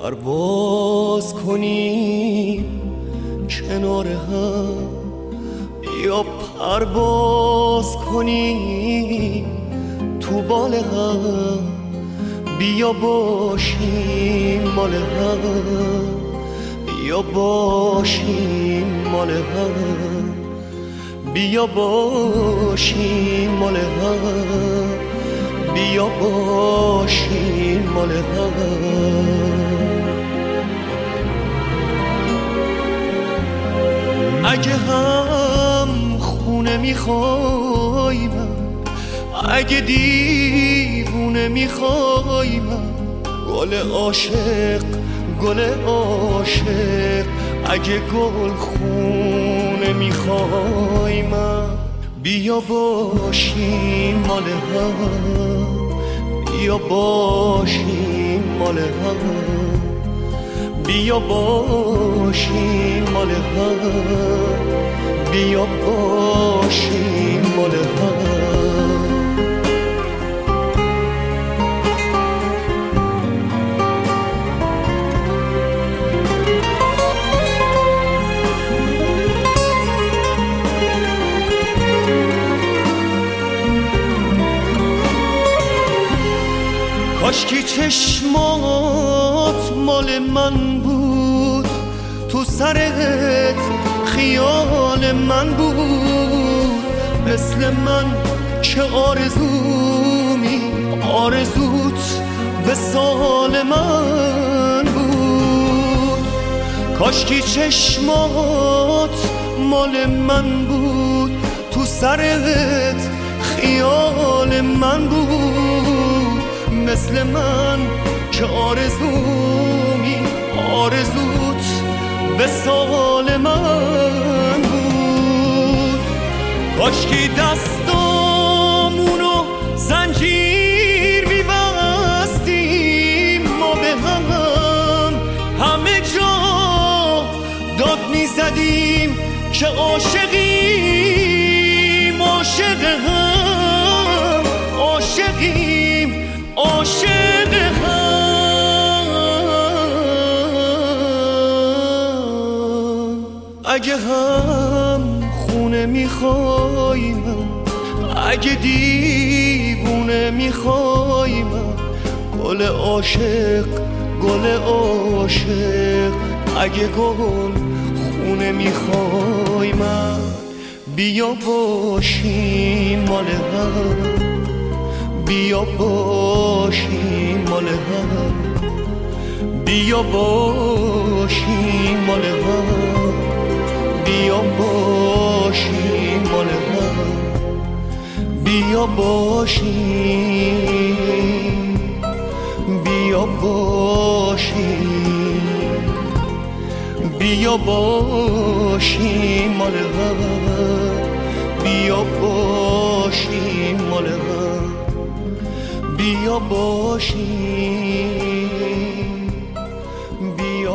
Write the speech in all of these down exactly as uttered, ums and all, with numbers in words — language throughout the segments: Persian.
پرواز کنیم کنار هم، یا پرواز کنیم تو بال هم، بیا باشیم مال هم، بیا باشیم مال هم، بیا باشیم مال هم، بیا باشیم مال هم. اگه هم خونه میخوای من، اگه دیوونه میخوای من، گل عاشق گل عاشق، اگه گل خونه میخوای من، بیا باشیم مال هم، بیا باشیم مال هم، بیا باشیم مال هم، بیا باشیم مال هم. کاشکی چشمات مال من بود، تو سرت خیال من بود، مثل من که آرزومی آرزوت وصال من بود. کاشکی چشمات مال من بود، تو سرت خیال من بود، مثل من که آرزومی آرزوت وصال من بود. کاشکی دستامونو زنجیر می‌بستیم ما به هم، همه جا داد میزدیم که عاشقیم عاشق هم، عاشقیم عاشق هم. اگه هم خونه میخوای من، اگه دیوونه میخوای من، گل عاشق گل عاشق، اگه گل خونه میخوای من، بیا باشیم مال هم، بیا باشیم مال هم، بیا باشیم مال هم، بیا باشیم مال هم، بیا باشیم، بیا باشیم، بیا باشیم مال هم، بیا باشیم مال هم، بیا باشیم، بیا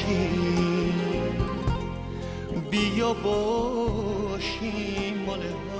باشیم، بیا باشیم مال هم.